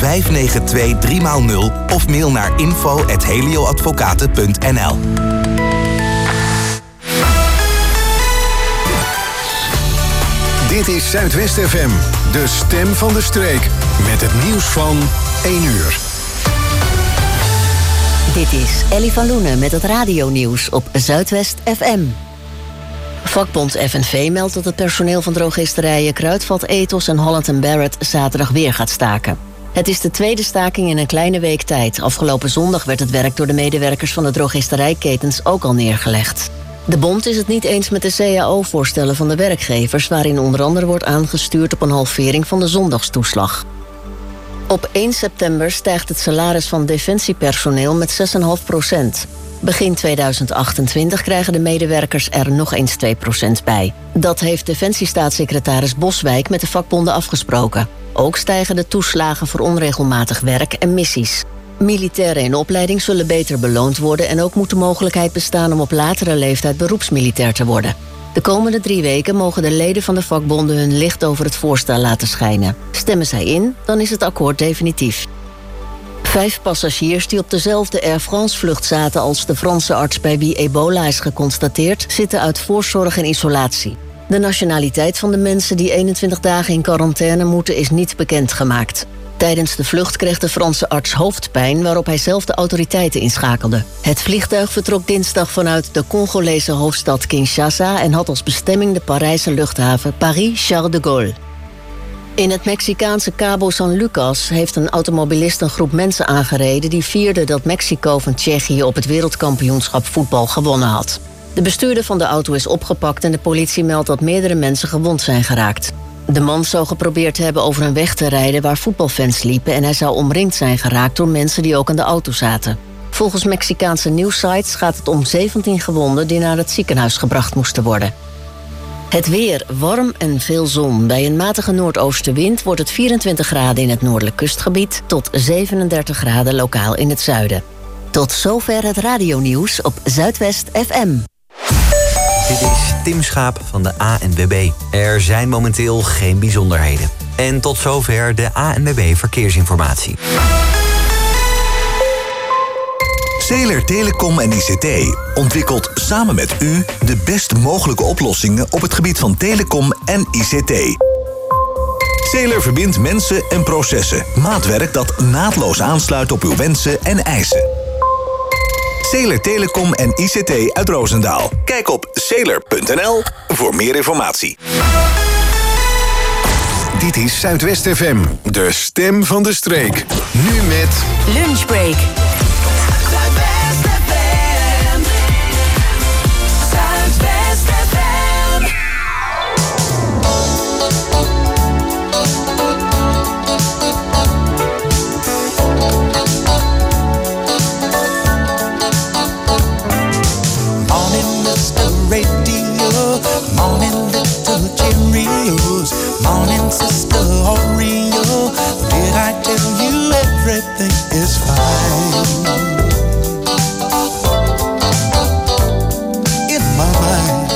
592 3x0 of mail naar info@helioadvocaten.nl. Dit is Zuidwest FM, de stem van de streek. Met het nieuws van 1 uur. Dit is Ellie van Loenen met het radionieuws op Zuidwest FM. Vakbond FNV meldt dat het personeel van drogisterijen Kruidvat, Ethos en Holland & Barrett zaterdag weer gaat staken. Het is de tweede staking in een kleine week tijd. Afgelopen zondag werd het werk door de medewerkers van de drogisterijketens ook al neergelegd. De bond is het niet eens met de CAO-voorstellen van de werkgevers, waarin onder andere wordt aangestuurd op een halvering van de zondagstoeslag. Op 1 september stijgt het salaris van defensiepersoneel met 6,5%. Begin 2028 krijgen de medewerkers er nog eens 2% bij. Dat heeft defensiestaatssecretaris Boswijk met de vakbonden afgesproken. Ook stijgen de toeslagen voor onregelmatig werk en missies. Militairen in opleiding zullen beter beloond worden en ook moet de mogelijkheid bestaan om op latere leeftijd beroepsmilitair te worden. De komende 3 weken mogen de leden van de vakbonden hun licht over het voorstel laten schijnen. Stemmen zij in, dan is het akkoord definitief. 5 passagiers die op dezelfde Air France-vlucht zaten als de Franse arts bij wie ebola is geconstateerd, zitten uit voorzorg en isolatie. De nationaliteit van de mensen die 21 dagen in quarantaine moeten is niet bekendgemaakt. Tijdens de vlucht kreeg de Franse arts hoofdpijn, waarop hij zelf de autoriteiten inschakelde. Het vliegtuig vertrok dinsdag vanuit de Congolese hoofdstad Kinshasa en had als bestemming de Parijse luchthaven Paris-Charles de Gaulle. In het Mexicaanse Cabo San Lucas heeft een automobilist een groep mensen aangereden die vierden dat Mexico van Tsjechië op het wereldkampioenschap voetbal gewonnen had. De bestuurder van de auto is opgepakt en de politie meldt dat meerdere mensen gewond zijn geraakt. De man zou geprobeerd hebben over een weg te rijden waar voetbalfans liepen en hij zou omringd zijn geraakt door mensen die ook aan de auto zaten. Volgens Mexicaanse nieuwssites gaat het om 17 gewonden die naar het ziekenhuis gebracht moesten worden. Het weer, warm en veel zon. Bij een matige noordoostenwind wordt het 24 graden in het noordelijk kustgebied tot 37 graden lokaal in het zuiden. Tot zover het radionieuws op Zuidwest FM. Dit is Tim Schaap van de ANWB. Er zijn momenteel geen bijzonderheden. En tot zover de ANWB Verkeersinformatie. Zeeler Telecom en ICT ontwikkelt samen met u de best mogelijke oplossingen op het gebied van telecom en ICT. Zeeler verbindt mensen en processen. Maatwerk dat naadloos aansluit op uw wensen en eisen. Zeeler Telecom en ICT uit Roosendaal. Kijk op zeeler.nl voor meer informatie. Dit is Zuidwest FM, de stem van de streek. Nu met Lunchbreak. Morning, little Cheerios. Morning, Sister Oreo. Did I tell you everything is fine? In my mind.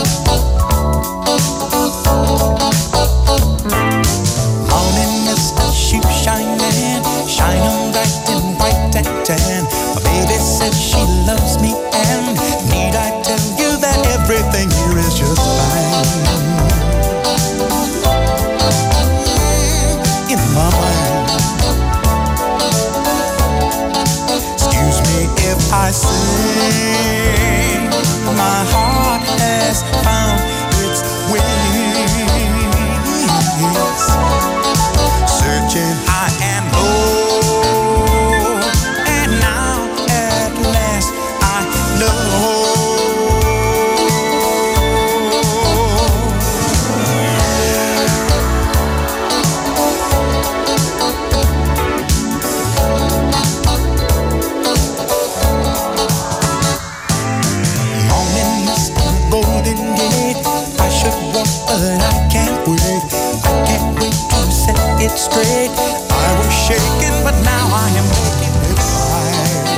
Morning, Mr. Shoe Shining, shining bright and white and tan. My baby says she loves me, and need I tell you that everything here is just fine. In my mind. Excuse me if I say my heart has found its wings. Searching high and low, and now at last I know. But I can't wait to set it straight. I was shaking, but now I am making it fine.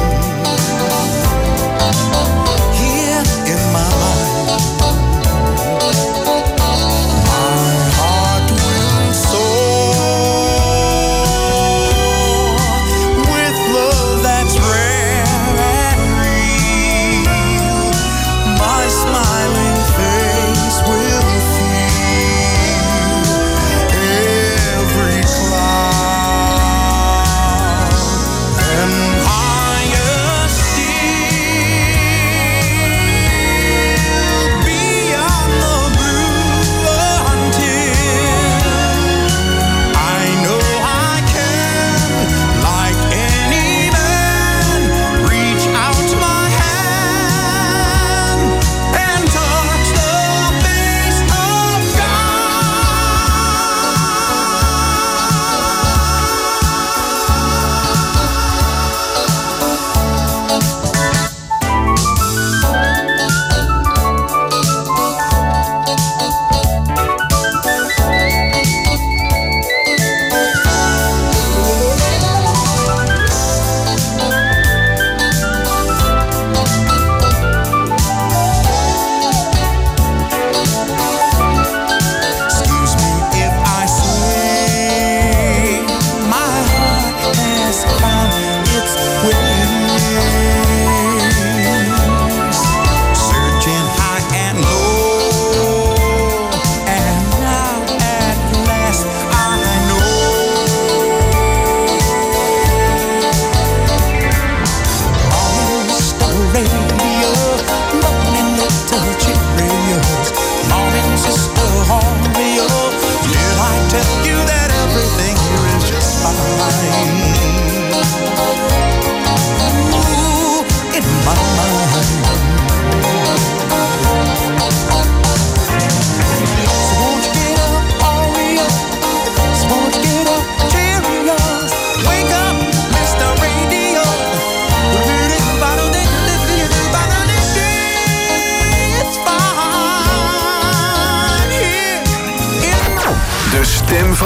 Here in my mind, my heart will soar.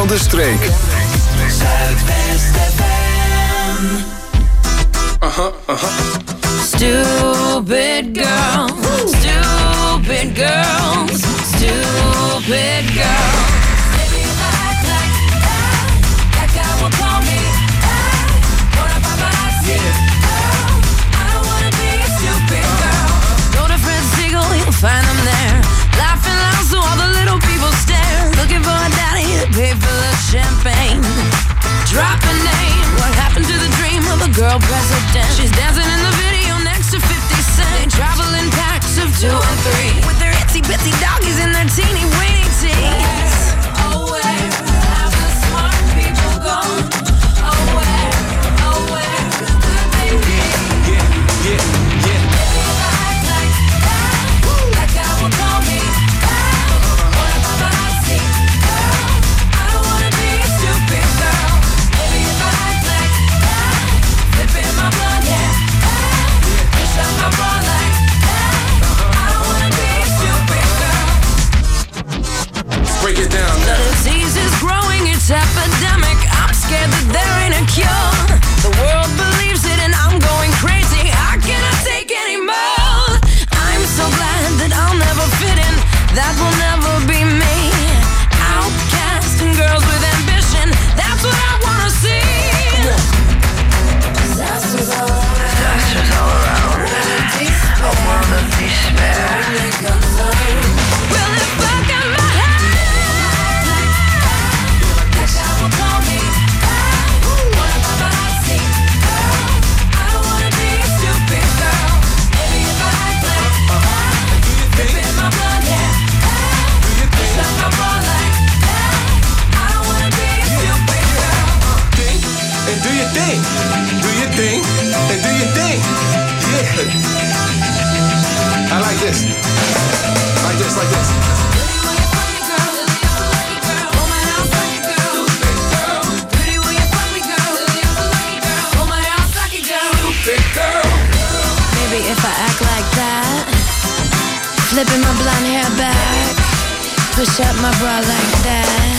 van de streek. Zuidwest FM. Stupid girls, stupid girls, stupid girls. Maybe if I act like that guy will call me. What about my seat? I don't wanna be a stupid girl. Go to Fred's Siegel, you'll find them there. Laughing loud so all the little people stare. Looking for a daddy to pay for the champagne. Drop a name. What happened to the dream of a girl president? She's dancing in the video next to 50 Cent. They travel in packs of 2 and 3 with their itsy bitsy doggies in their teeny weeny teens. Oh, where have the smart people gone? Oh, where could they be? Maybe if I act like that guy will call me. What about my seat? I don't wanna be a stupid girl. Maybe if I act like flipping my blood, yeah. Push up my bra like I don't wanna be a stupid girl. Break it down now. The disease is growing, it's epidemic. I'm scared that there ain't a cure. The world believes it and I'm going crazy. I cannot take any more. I'm so glad that I'll never fit in. That will never be me. Outcast and girls with ambition. That's what I wanna see. Disasters all around. A world of despair. Well, if I got my head, that guy will call me. What about my seat? I don't wanna be a stupid girl. Maybe if I act like flipping my blood, yeah. Push up my bra like I don't wanna be a stupid girl. Think and do your thing. Do your thing and do your thing. Yeah. I like this. Like this, like this. Maybe if I act like that, flipping my blonde hair back, push up my bra like that.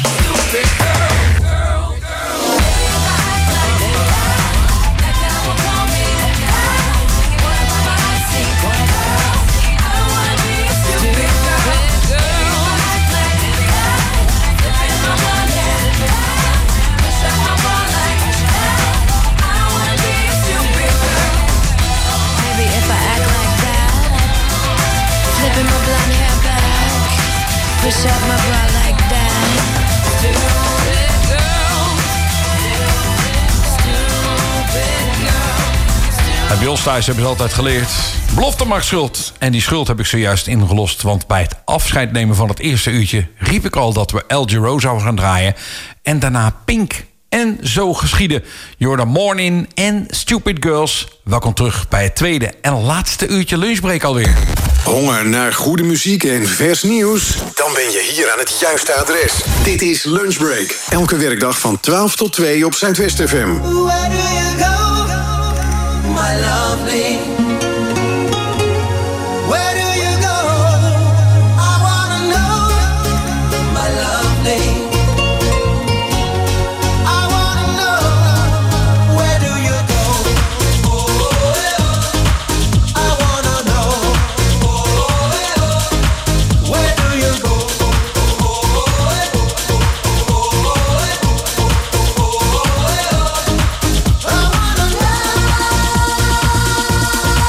Flipping my blonde hair back, push up my bra like that. Stupid girl, stupid girl. Bij ons thuis hebben ze altijd geleerd: belofte maakt schuld. En die schuld heb ik zojuist ingelost. Want bij het afscheid nemen van het eerste uurtje riep ik al dat we El Giro zouden gaan draaien. En daarna Pink. En zo geschiedde. Jordan Morning en Stupid Girls. Welkom terug bij het tweede en laatste uurtje lunchbreak alweer. Honger naar goede muziek en vers nieuws? Dan ben je hier aan het juiste adres. Dit is Lunchbreak. Elke werkdag van 12 tot 2 op Zuidwest FM. Where do you go, my lovely? Where do you go? I wanna know, my lovely. I wanna know, where do you go? I wanna know, where do you go? I wanna know.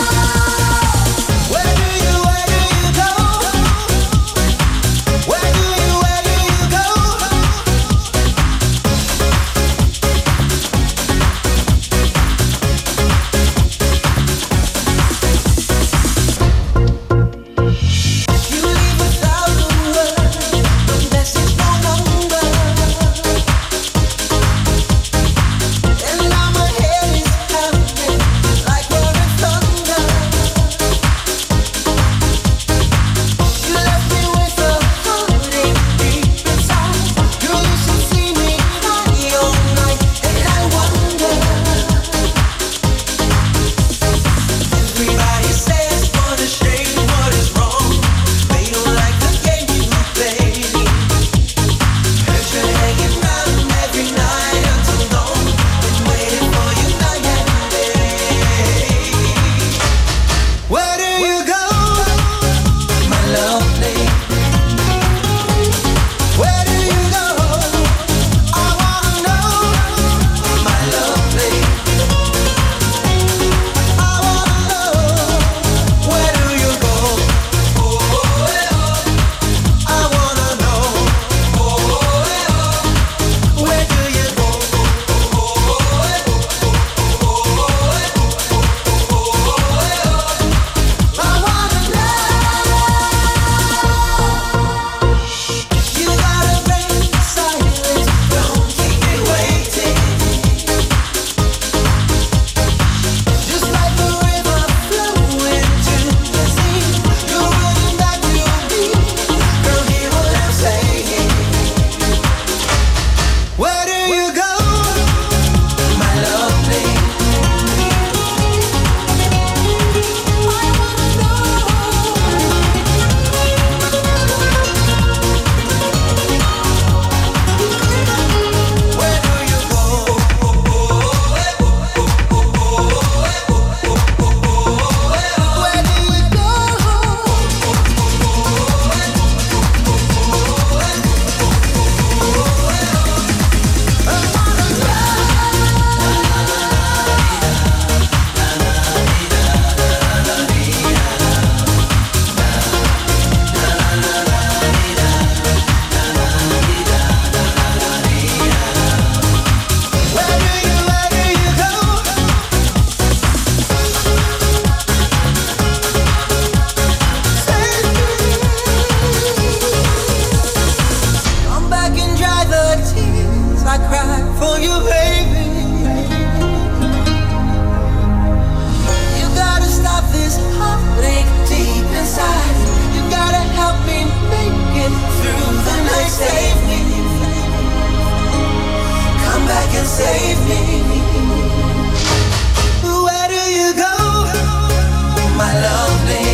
Where do you go, my lovely?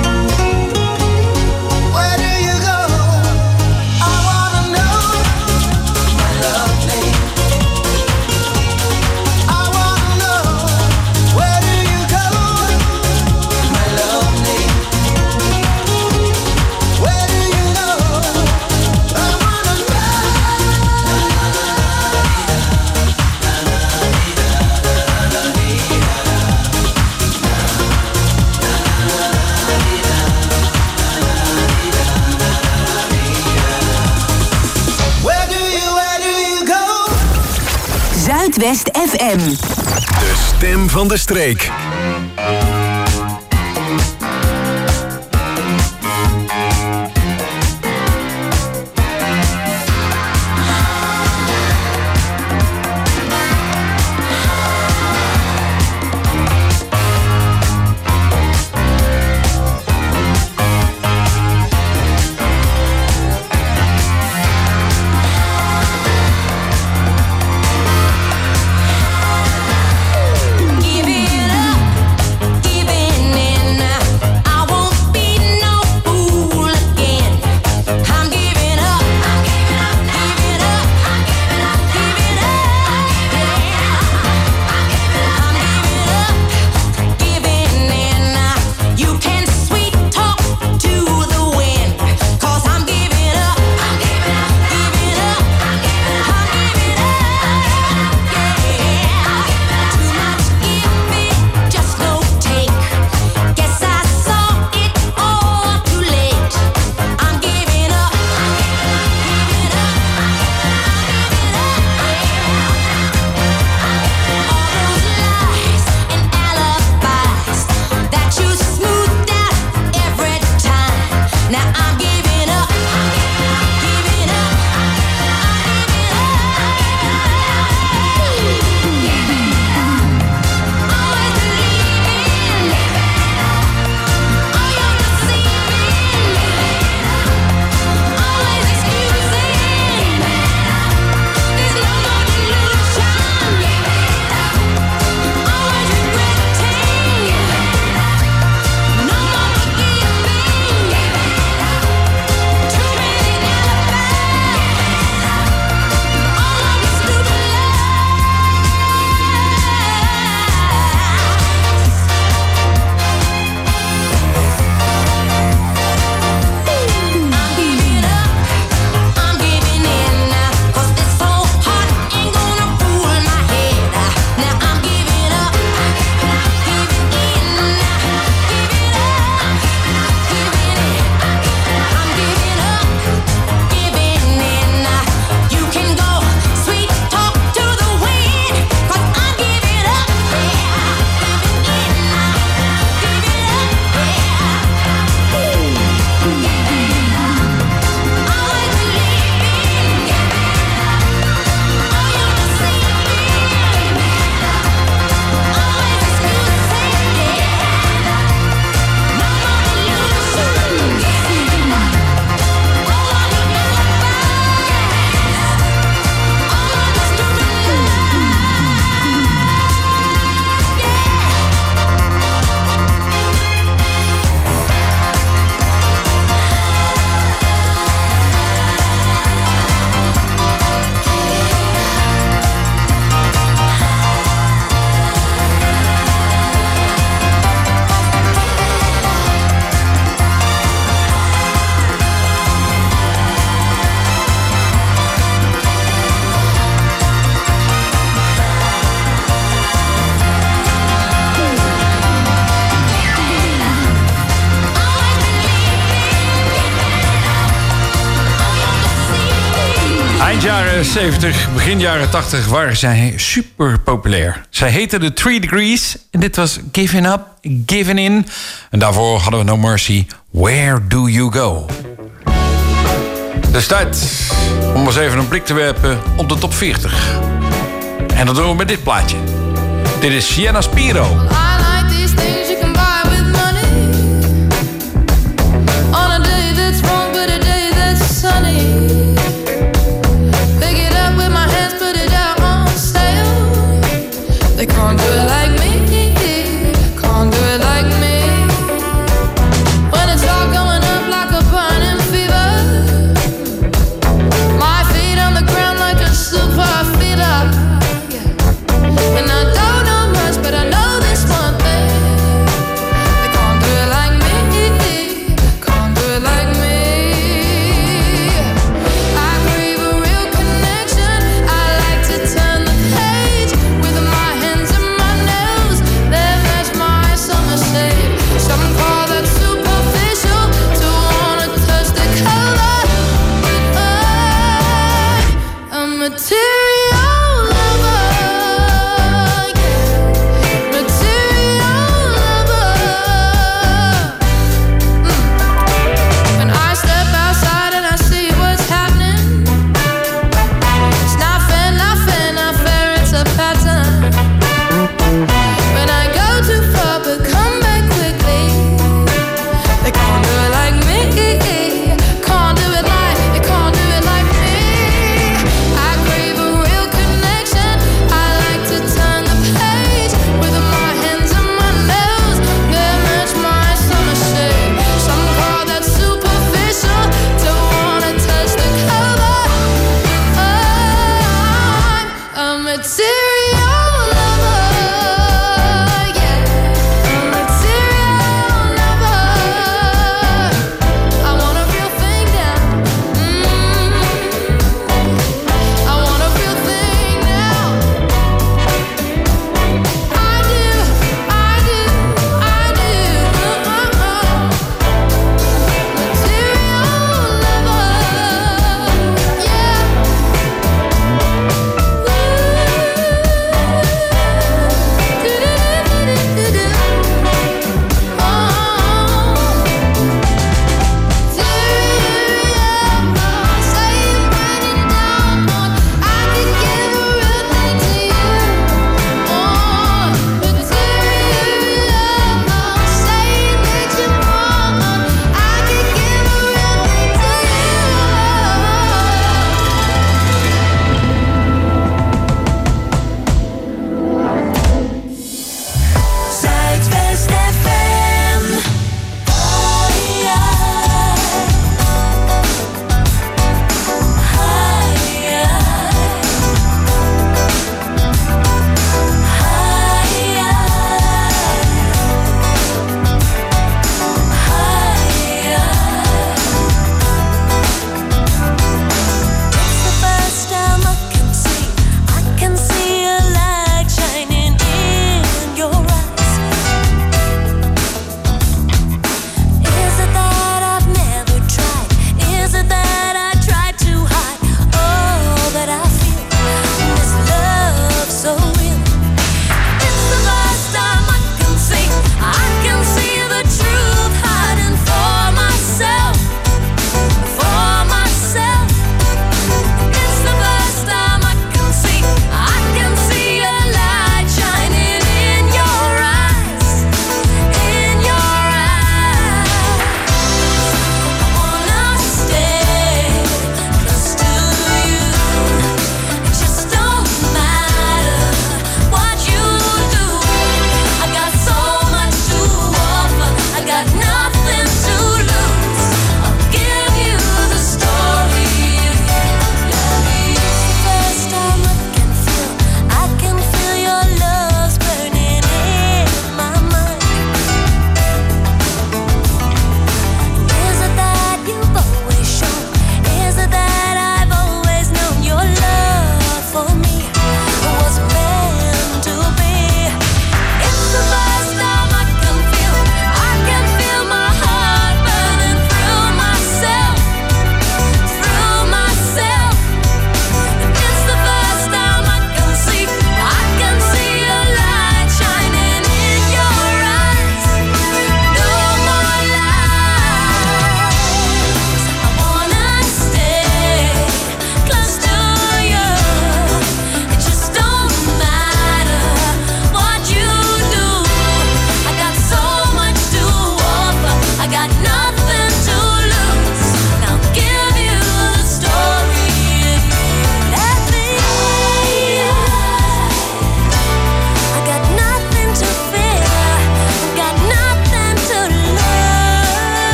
Where do you go? I wanna know, my lovely. I wanna know, where do you go, my lovely? Where do you go? I wanna know. Where do you go? Zuidwest FM. De stem van de streek. Give it up, giving in. I won't be no fool again. I'm giving up, giving up, giving up, I'm giving in. You can sweet talk to the wind, 'cause I'm giving up, giving up, I'm giving up, too much giving, just no take. Guess I saw it all too late. I'm giving up, giving up, all those lies and alibis that you smoothed out every time. Now I'm giving up, giving up, always believing, all your deceiving, always excusing. There's no more delusion, always regretting, no more forgiving, too many alibis, all of your stupid lies. I'm giving up, I'm giving in, 'cause this whole heart ain't gonna fool my head. Now I'm giving up, giving in, giving up, giving in. I'm giving up, giving in. You can go sweet talk to the wind, 'cause I'm giving up, giving in, giving up, always believing, all your deceiving, always excusing, no more delusion, all of your alibis, all of your stupid Eind jaren 70, begin jaren 80 waren zij super populair. Zij heette de 3 Degrees en dit was Giving Up, Giving In. En daarvoor hadden we No Mercy, Where Do You Go? Het is tijd om eens even een blik te werpen op de top 40. En dat doen we met dit plaatje. Dit is Sienna Spiro. I like these things you can buy with money. On a day that's wrong, but a day that's sunny. Pick it up with my hands, put it out on sale.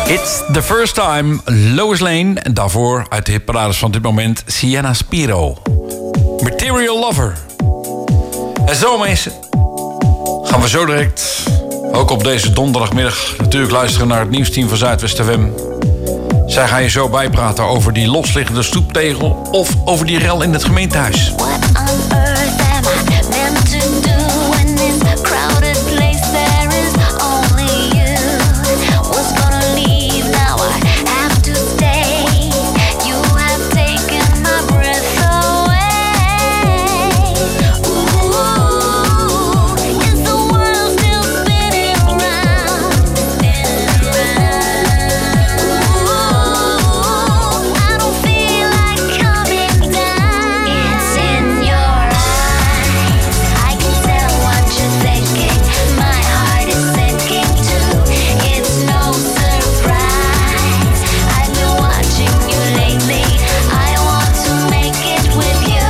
It's the first time, Lois Lane. En daarvoor uit de hitparades van dit moment, Sienna Spiro. Material Lover. En zo mensen, gaan we zo direct, ook op deze donderdagmiddag, natuurlijk luisteren naar het nieuwsteam van Zuidwest FM. Zij gaan je zo bijpraten over die losliggende stoeptegel of over die rel in het gemeentehuis. What on earth am I meant to do in this crowded place? There is only you. Was gonna leave, now I have to stay. You have taken my breath away. Ooh, is the world still spinning round? Ooh, I don't feel like coming down. It's in your eyes, I can tell what you're thinking. My heart is sinking too. It's no surprise, I've been watching you lately. I want to make it with you.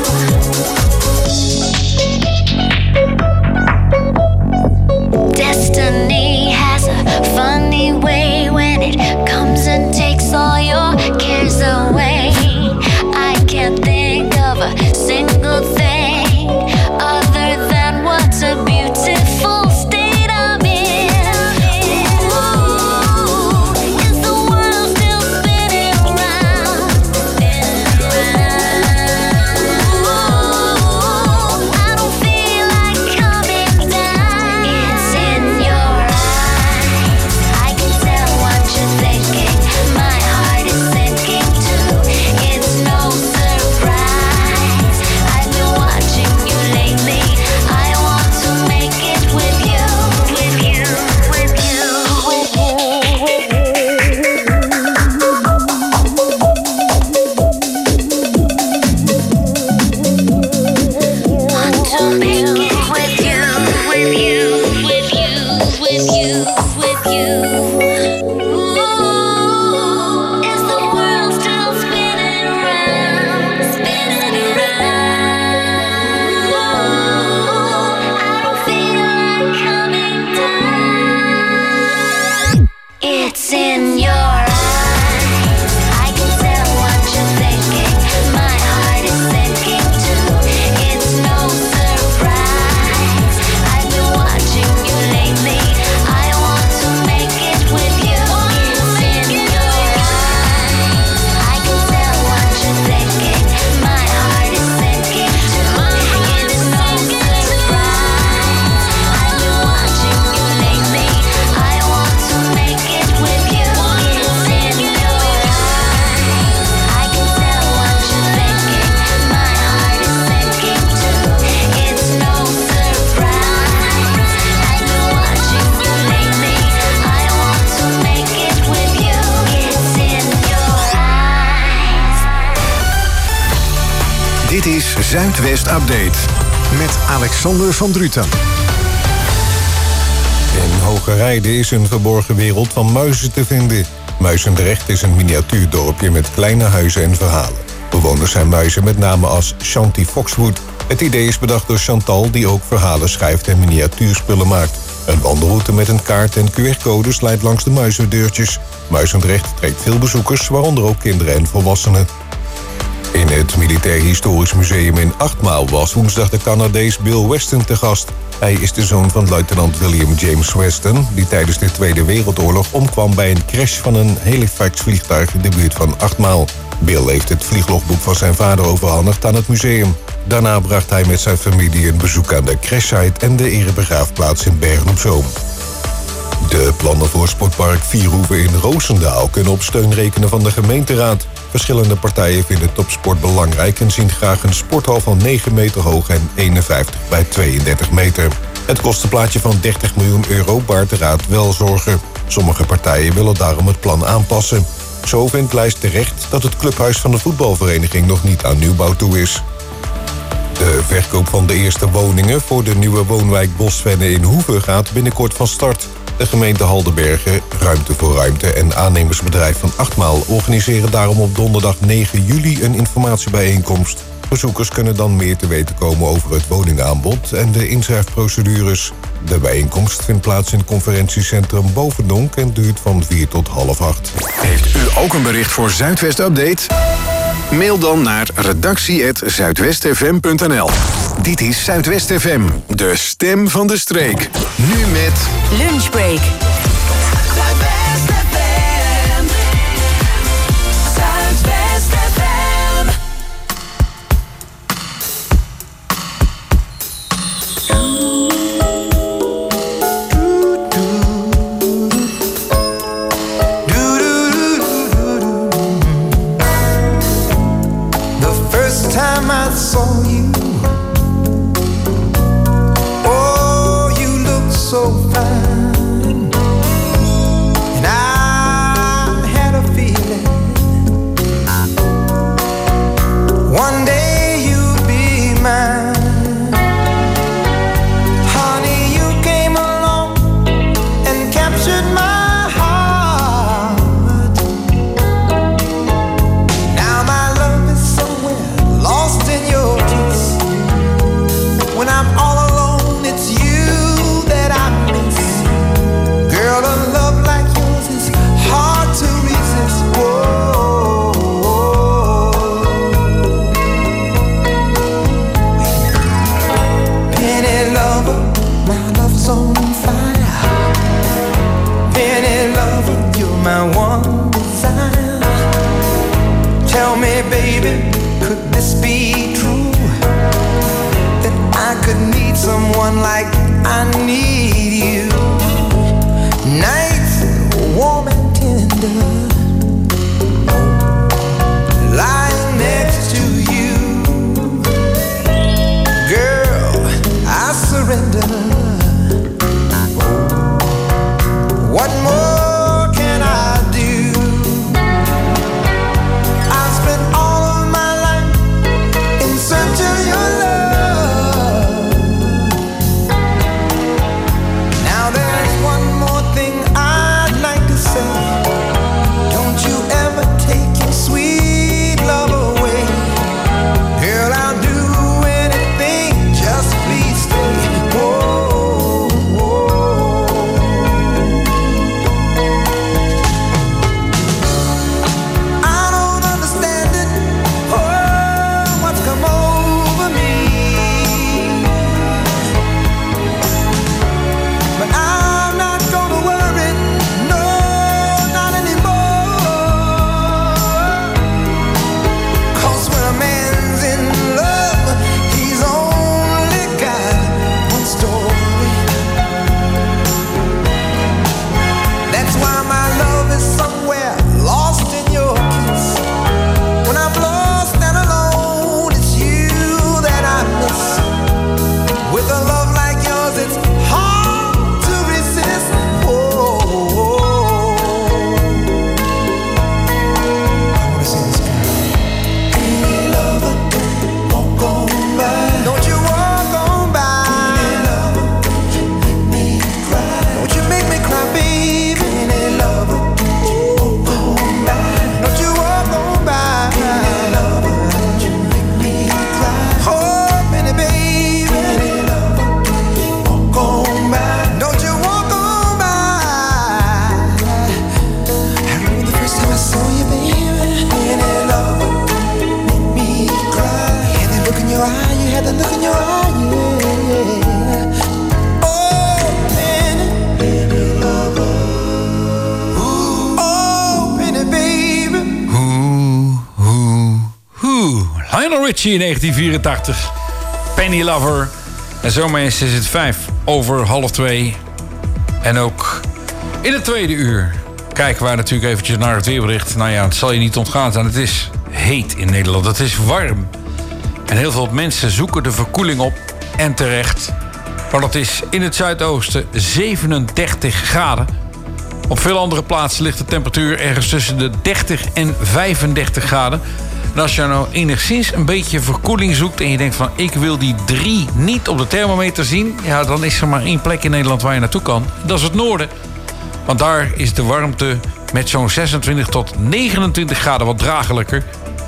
Destiny has a funny way when it comes and takes all your cares away. I can't think of a single thing other than what's a beautiful state I'm in. Ooh, is the world still spinning round? Ooh, I don't feel like coming down. It's in your eyes, I can tell what you're thinking. My heart is sinking too. It's no surprise, I've been watching you lately. I want to make it with you, with you, with you, with you, with you. Want to make it with you, with you, with you, with you, with you. Ooh, is the world still spinning around, spinning around? Ooh, I don't feel like coming down. It's in your eyes, I can tell what you're thinking. My heart is sinking too. It's no surprise, I've been watching you lately. I want to make it with you. It's in your eyes, I can tell what you're thinking. My heart is sinking too. It's no surprise, I've been watching you lately. I want to make it with you. It's in your eyes, I can tell what you're thinking. My heart is sinking too. It's no surprise, I've been watching you lately. I want to make it with you. It's in your eyes. Dit is Zuidwest Update met Alexander van Druten. In Hogerijde is een verborgen wereld van muizen te vinden. Muizendrecht is een miniatuurdorpje met kleine huizen en verhalen. Bewoners zijn muizen met namen als Shanti Foxwood. Het idee is bedacht door Chantal, die ook verhalen schrijft en miniatuurspullen maakt. Een wandelroute met een kaart en QR-codes leidt langs de muizendeurtjes. Muizendrecht trekt veel bezoekers, waaronder ook kinderen en volwassenen. In het Militair Historisch Museum in Achtmaal was woensdag de Canadees Bill Weston te gast. Hij is de zoon van luitenant William James Weston, die tijdens de Tweede Wereldoorlog omkwam bij een crash van een Halifax-vliegtuig in de buurt van Achtmaal. Bill heeft het vlieglogboek van zijn vader overhandigd aan het museum. Daarna bracht hij met zijn familie een bezoek aan de crashsite en de erebegraafplaats in Bergen-op-Zoom. De plannen voor sportpark Vierhoeven in Roosendaal kunnen op steun rekenen van de gemeenteraad. Verschillende partijen vinden topsport belangrijk en zien graag een sporthal van 9 meter hoog en 51 bij 32 meter. Het kostenplaatje van 30 miljoen euro baart de raad wel zorgen. Sommige partijen willen daarom het plan aanpassen. Zo vindt Lijst terecht dat het clubhuis van de voetbalvereniging nog niet aan nieuwbouw toe is. De verkoop van de eerste woningen voor de nieuwe woonwijk Bosvenne in Hoeve gaat binnenkort van start. De gemeente Haldenbergen, Ruimte voor Ruimte en aannemersbedrijf van Achtmaal organiseren daarom op donderdag 9 juli een informatiebijeenkomst. Bezoekers kunnen dan meer te weten komen over het woningaanbod en de inschrijfprocedures. De bijeenkomst vindt plaats in het conferentiecentrum Bovendonk en duurt van 4 tot half 8. Heeft u ook een bericht voor Zuidwest Update? Mail dan naar redactie@zuidwestfm.nl. Dit is Zuidwest FM, de stem van de streek. Nu met Lunchbreak. Zuidwest FM. Zuidwest FM. The first time I saw you, oh, you looked so fine, and I had a feeling one day you'd be mine. Honey, you came along and captured my heart. Now my love is somewhere lost in your kiss. When I'm all alone, it's you that I miss. Girl, a love like yours is hard to resist. Whoa. Penny lover, my love's on fire. Penny lover, you're my one desire. Tell me, baby, could this be true? That I could need someone like I need you. Nights warm and tender, lying next to you. Girl, I surrender. What more can I do? I spent all of my life in search of your love. Now there's one more thing I'd like to say. Don't you ever take your sweet love away. Girl, I'll do anything, just please stay. Whoa, whoa. I don't understand it, oh, what's come over me. But I'm not gonna worry, no, not anymore. 'Cause when a man's in love, he's only got one story. That's why my love is somewhere lost in your kiss. When I'm lost and alone, it's you that I miss. With a love like yours, it's hard to resist. Oh, I wanna sing this girl. Any lover, walk on by. Don't you walk on by. Any lover, make me cry. Don't you make me cry, baby. Any lover, walk on by. Don't you walk on by. Any lover, make me cry. Oh, Penny, baby. Any lover, walk on by. Don't you walk on by. I remember the first time I saw you, baby. Any lover, make me cry. You had that look in your eye, you had that look in your eye, yeah. Oh, Penny, Penny lover. Ooh, oh, Penny, baby. Lionel Richie in 1984. Penny Lover. En zomaar is het 2:05. En ook in het tweede uur kijken wij natuurlijk eventjes naar het weerbericht. Nou ja, het zal je niet ontgaan zijn. Het is heet in Nederland. Het is warm. En heel veel mensen zoeken de verkoeling op. En terecht. Want het is in het zuidoosten 37 graden. Op veel andere plaatsen ligt de temperatuur ergens tussen de 30 en 35 graden. En als je nou enigszins een beetje verkoeling zoekt en je denkt van ik wil die 3 niet op de thermometer zien, ja, dan is er maar 1 plek in Nederland waar je naartoe kan. Dat is het noorden. Want daar is de warmte met zo'n 26 tot 29 graden wat dragelijker.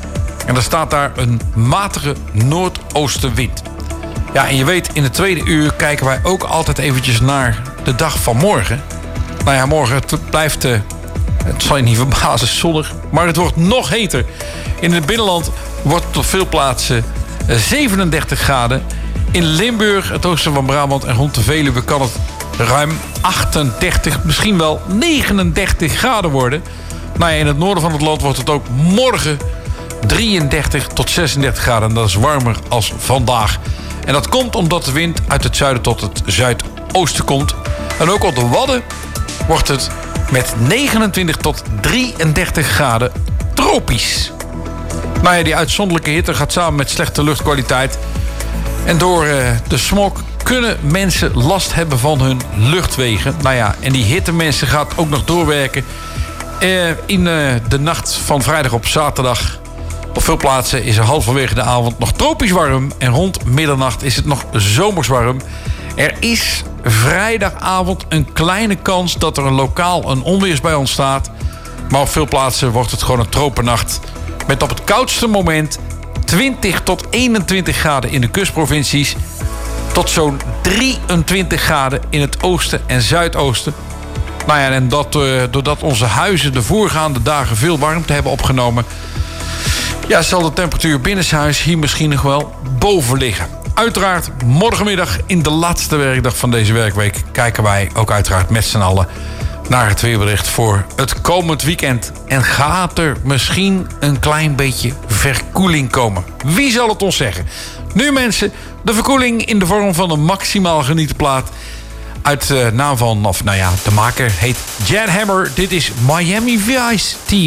En er staat daar een matige noordoostenwind. Ja, en je weet, in het tweede uur kijken wij ook altijd eventjes naar de dag van morgen. Nou ja, morgen blijft, het zal je niet verbazen, zonnig. Maar het wordt nog heter. In het binnenland wordt het op veel plaatsen 37 graden. In Limburg, het oosten van Brabant en rond de Veluwe kan het ruim 38, misschien wel 39 graden worden. Nou ja, in het noorden van het land wordt het ook morgen 33 tot 36 graden. En dat is warmer als vandaag. En dat komt omdat de wind uit het zuiden tot het zuidoosten komt. En ook op de Wadden wordt het met 29 tot 33 graden tropisch. Nou ja, die uitzonderlijke hitte gaat samen met slechte luchtkwaliteit. En door de smog kunnen mensen last hebben van hun luchtwegen. Nou ja, en die hittemensen gaat ook nog doorwerken in de nacht van vrijdag op zaterdag. Op veel plaatsen is er halverwege de avond nog tropisch warm. En rond middernacht is het nog zomers warm. Er is vrijdagavond een kleine kans dat er lokaal een onweersbui ontstaat. Maar op veel plaatsen wordt het gewoon een tropennacht. Met op het koudste moment 20 tot 21 graden in de kustprovincies. Tot zo'n 23 graden in het oosten en zuidoosten. Nou ja, en dat doordat onze huizen de voorgaande dagen veel warmte hebben opgenomen, ja, zal de temperatuur binnenshuis hier misschien nog wel boven liggen. Uiteraard, morgenmiddag in de laatste werkdag van deze werkweek kijken wij ook uiteraard met z'n allen naar het weerbericht voor het komend weekend. En gaat er misschien een klein beetje verkoeling komen? Wie zal het ons zeggen? Nu mensen, de verkoeling in de vorm van een maximaal genieten plaat uit naam van, of nou ja, de maker heet Jan Hammer. Dit is Miami Vice Team.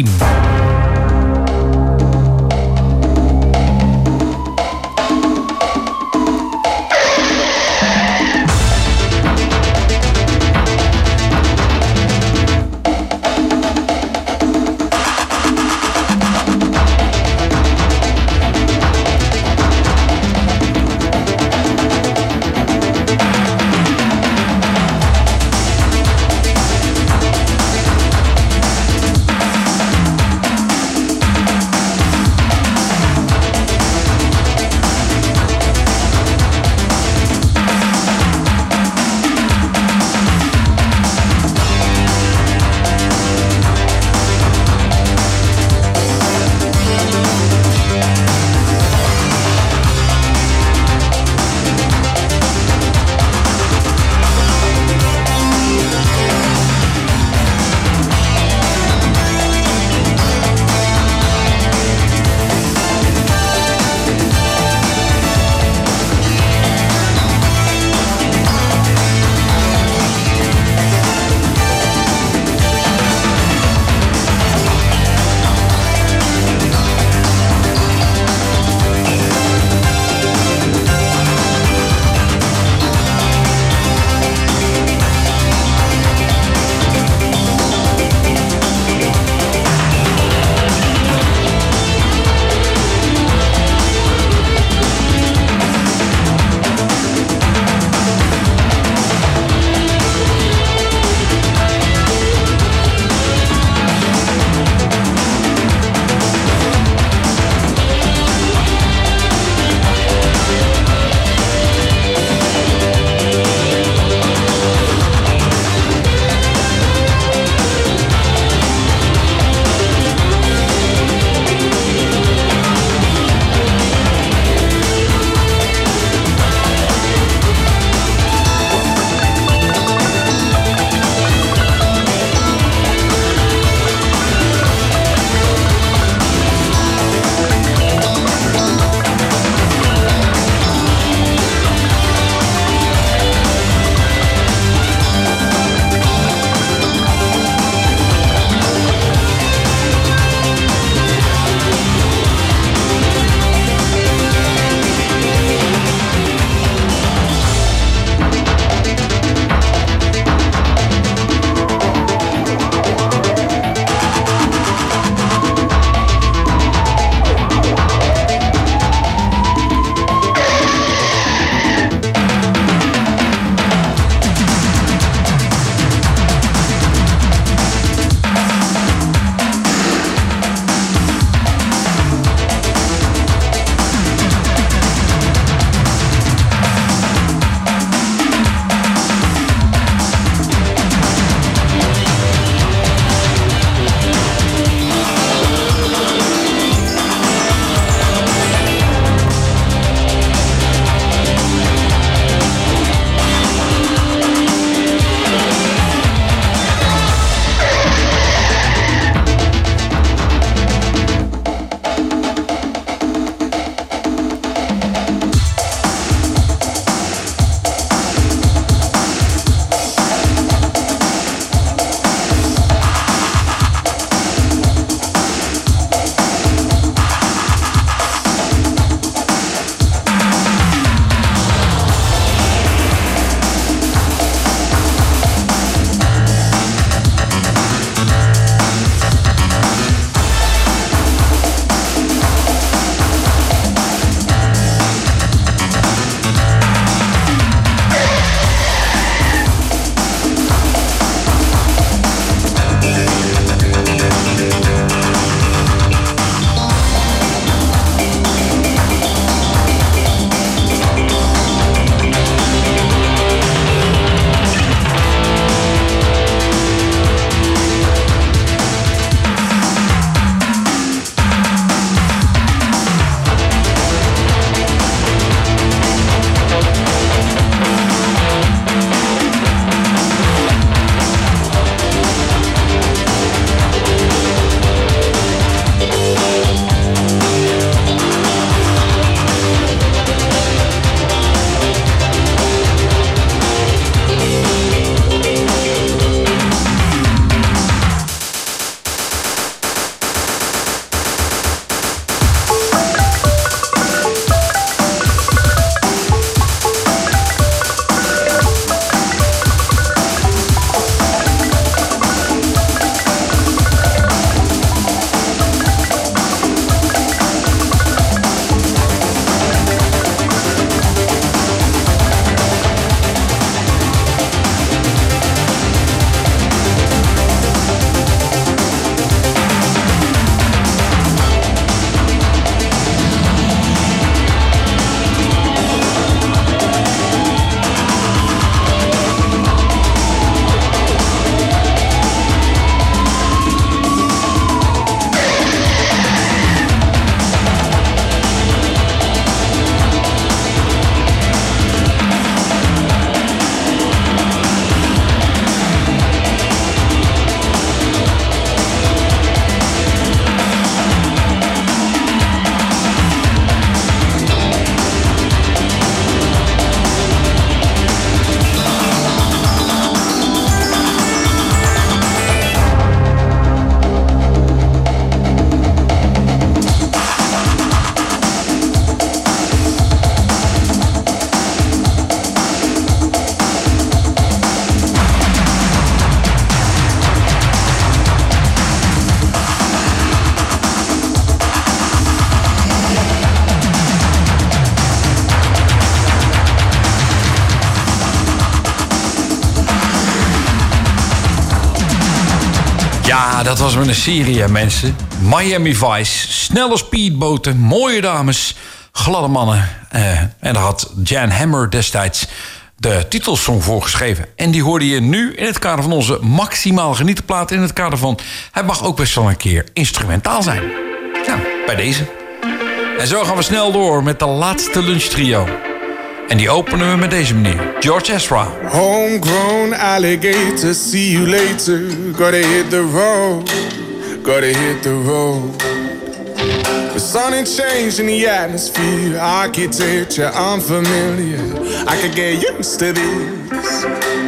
Ja, dat was met een serie, hè, mensen. Miami Vice. Snelle speedboten, mooie dames, gladde mannen. En daar had Jan Hammer destijds de titelsong voor geschreven. En die hoorde je nu in het kader van onze maximaal genietenplaat. In het kader van, het mag ook best wel een keer instrumentaal zijn. Nou, bij deze. En zo gaan we snel door met de laatste lunchtrio. En die openen we met deze meneer, George Ezra. Homegrown alligator, see you later. Gotta hit the road, gotta hit the road. The sun ain't changing the atmosphere, architecture unfamiliar. I could get used to this.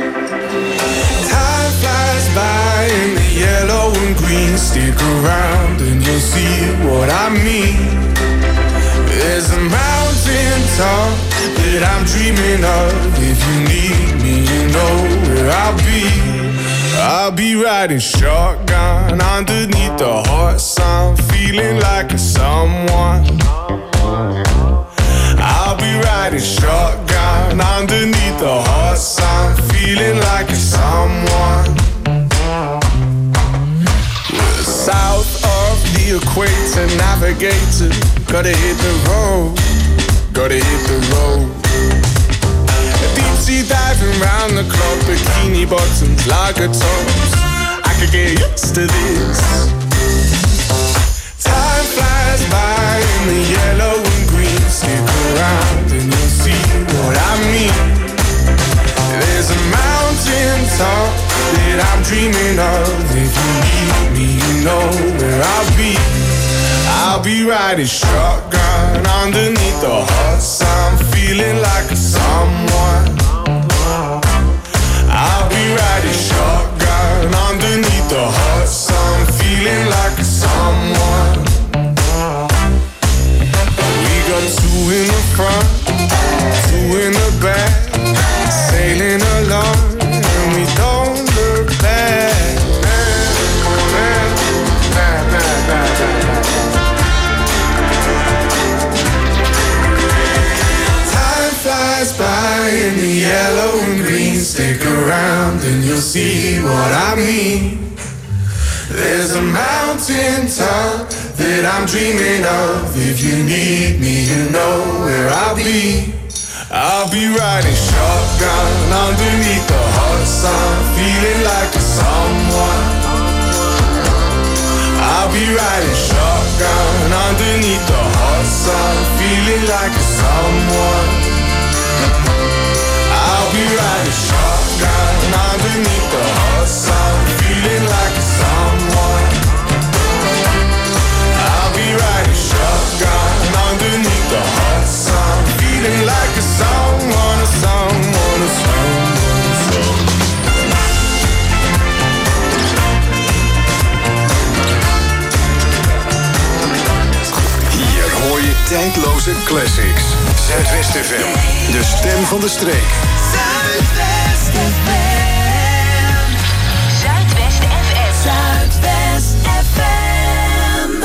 Time flies by in the yellow and green. Stick around and you'll see what I mean. There's a mountain top that I'm dreaming of. If you need me, you know where I'll be. I'll be riding shotgun underneath the hot sun, feeling like a someone. I'll be riding shotgun underneath the hot sun, feeling like a someone. South of the equator, navigator, gotta hit the road, gotta hit the road. Deep sea diving round the clock, bikini bottoms, lager tops. I could get used to this. Time flies by in the yellow and green. Stick around and you'll see what I mean. There's a mountain top that I'm dreaming of. If you need me, you know where I'll be. I'll be riding shotgun underneath the hot sun, feeling like a someone. I'll be riding shotgun underneath the hot sun, feeling like a someone. We got two in the front, two in the back, sailing along and we don't look back. Time flies by in the yellow and green. Stick around and you'll see what I mean. There's a mountain top that I'm dreaming of. If you need me, you know where I'll be. I'll be riding shotgun underneath the hot sun, feeling like a someone. I'll be riding shotgun underneath the hot sun, feeling like a someone. I'll be riding shotgun underneath the hot sun, feeling like a someone. I'll be riding shotgun underneath the hot sun, feeling like a someone, a someone, a someone, a someone. Hier hoor je tijdloze classics. Zuidwest FM, de stem van de streek. Zuidwest FM. Zuidwest FM. Zuidwest FM.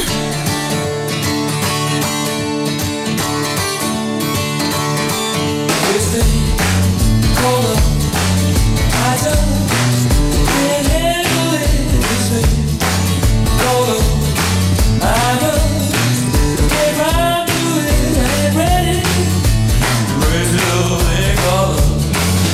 It's been cold, I just can't handle it. It's been cold, I just get right to it. I ain't ready. Brazil, they call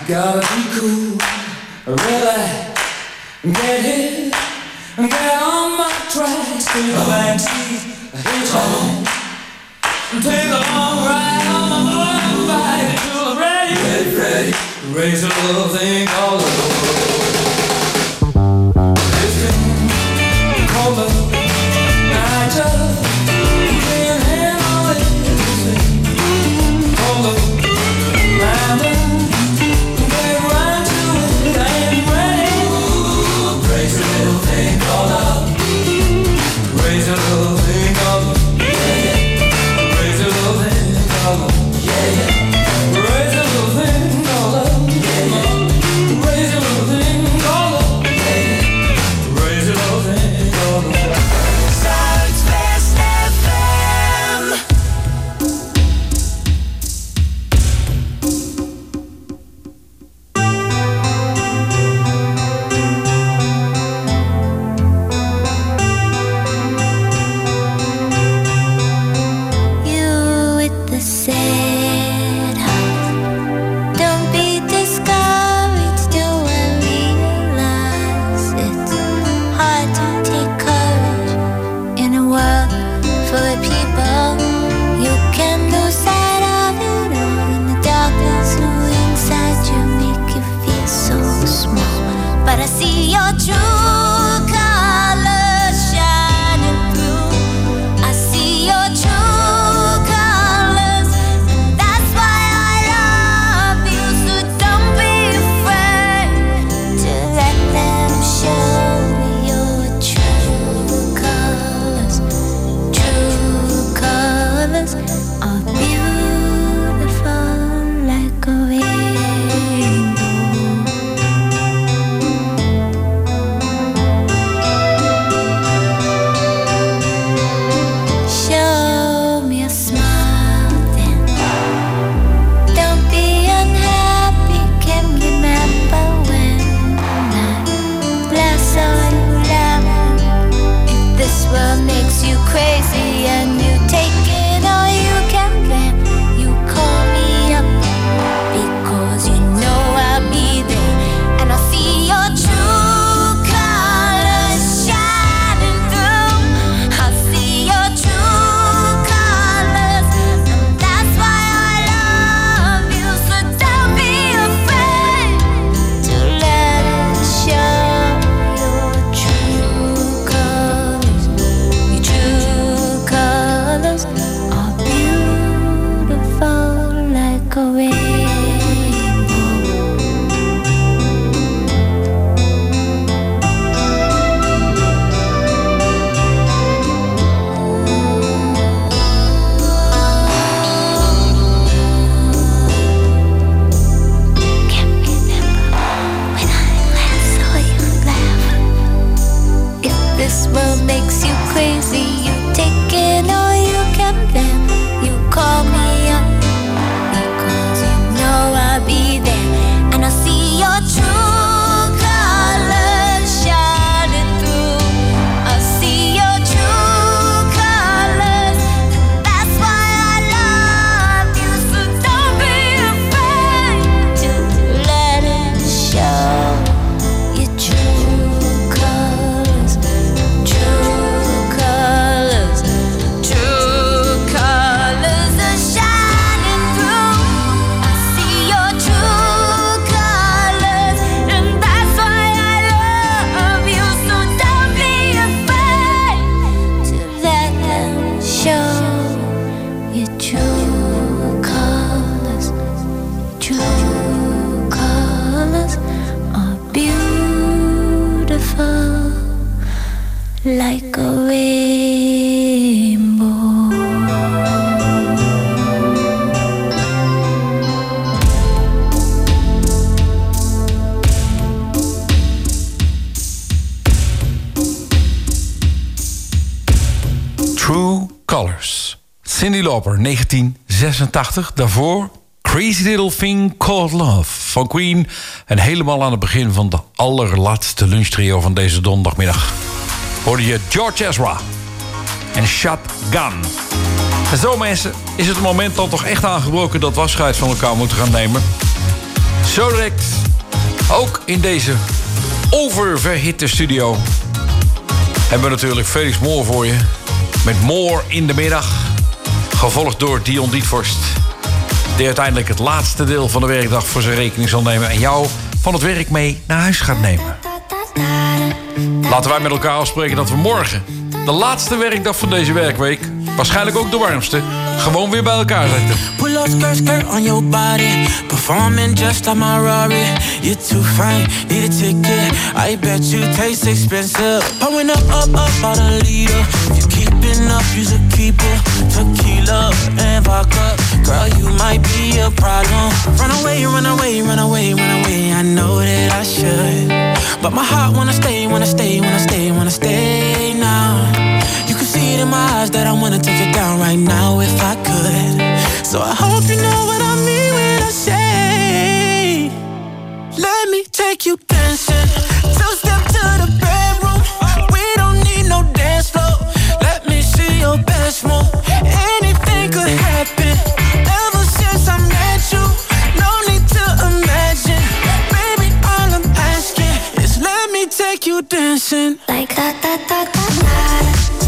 Gotta be cool, really get hit, get on my tracks, take a backseat, hitchhike, take a long ride on my motorbike until I'm ready, raise a little thing called love. This thing called love, I just can't handle it. This thing called love, I'm like a rainbow. True Colors. Cyndi Lauper, 1986. Daarvoor Crazy Little Thing Called Love van Queen. En helemaal aan het begin van de allerlaatste lunchtrio van deze donderdagmiddag hoorde je George Ezra en Shotgun. En zo mensen, is het moment dan toch echt aangebroken dat we afscheid van elkaar moeten gaan nemen. Zo direct, ook in deze oververhitte studio, hebben we natuurlijk Felix Moore voor je. Met Moore in de middag. Gevolgd door Dion Dietvorst. Die uiteindelijk het laatste deel van de werkdag voor zijn rekening zal nemen. En jou van het werk mee naar huis gaat nemen. Laten wij met elkaar afspreken dat we morgen, de laatste werkdag van deze werkweek, waarschijnlijk ook de warmste, gewoon weer bij elkaar zitten. Pull up skirt on your body. Performing just like my Rari. You're too fine, need a ticket. I bet you taste expensive. Pouring up all the leader. If you keeping up, you should keep it. Tequila and vodka. Girl, you might be a problem. Run away, run away, run away, run away. I know that I should, but my heart wanna stay, wanna stay, wanna stay, wanna stay now. You can see it in my eyes that I wanna take it down right now if I could. So I hope you know what I mean when I say, let me take you dancing. Two-step to the bedroom. We don't need no dance floor. Let me see your best move. Anything could happen. Ever since I met you, no need to imagine. Baby, all I'm asking is let me take you dancing. Like that, that, that, that, that.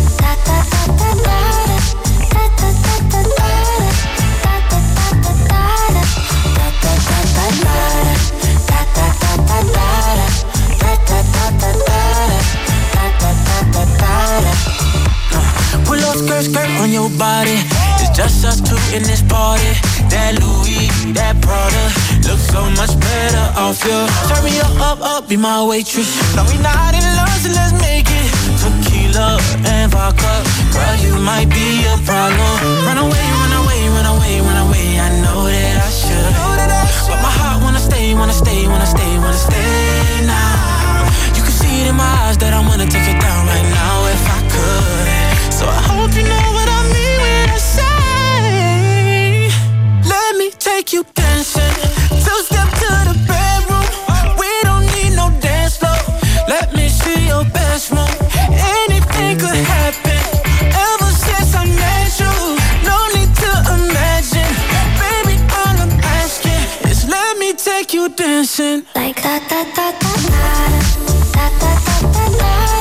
Pull up skirt on your body. It's just us two in this party. That Louis, that Prada looks so much better off you. Turn me up, be my waitress. No, we not in love, so let's make it. Tequila and vodka. Girl, you might be a problem. Run away, run away, run away, run away. I know that I should, but my heart wanna stay, wanna stay, wanna stay, wanna stay now. You can see it in my eyes that I wanna take it down right now if I could. So I hope you know what I mean when I say, let me take you dancing. Two-step to the bedroom. We don't need no dance floor. Let me see your best move. Anything could happen. Ever since I met you, no need to imagine. Baby, all I'm asking is let me take you dancing. Like that, that, that, that, that, that, that, that, that, that.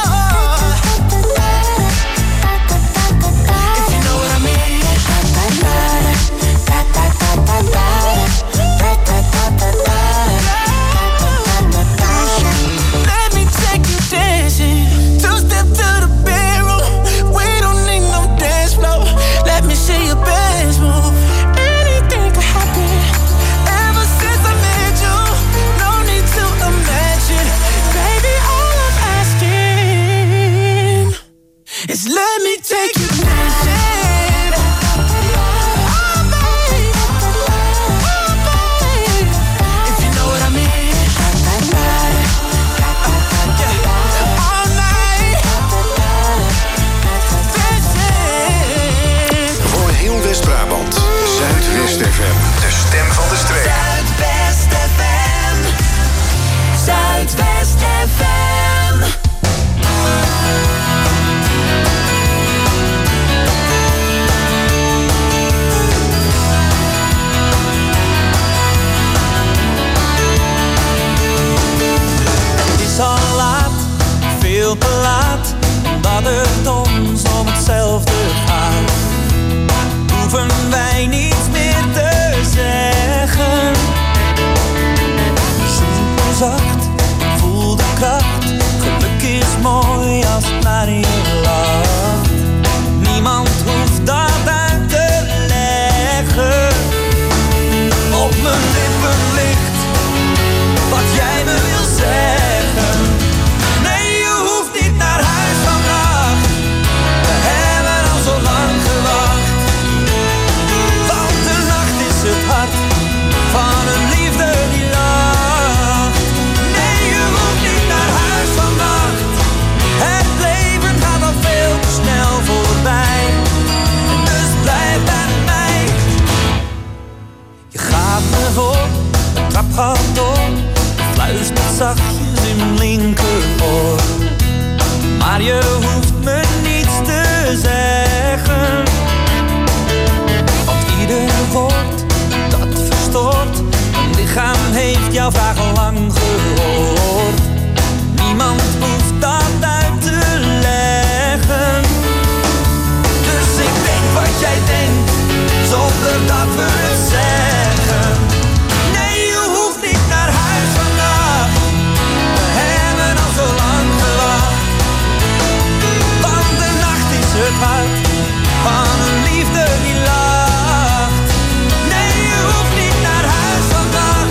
Let me take you dancing. Two-step to the bedroom. We don't need no dance floor. Let me see your best move. Anything could happen. Ever since I met you, no need to imagine. Baby, all I'm asking is let me take you dancing. West-Brabant, Zuidwest FM, de stem van de streek. Zuidwest FM, Zuidwest FM. Het is al laat, veel te laat, omdat het ons om hetzelfde gaat. Hoeven wij niets meer te zeggen. Zoek me zacht, voel de kracht. Geluk is mooi als het naar je lacht. Niemand hoeft dat uit te leggen. Op mijn lippen ligt wat jij me wil zeggen. Nee, je hoeft niet naar huis vandaag. We hebben al zo lang gewacht. Het hart van een liefde die lacht. Nee, je hoeft niet naar huis vannacht. Het leven gaat al veel te snel voorbij. Dus blijf bij mij. Je gaat me voor, de trap gaat door. Fluistert zachtjes in mijn linkeroor. Maar je hoeft me niets te zeggen. Want ieder woord dat verstoort mijn lichaam jouw vraag al lang gehoord.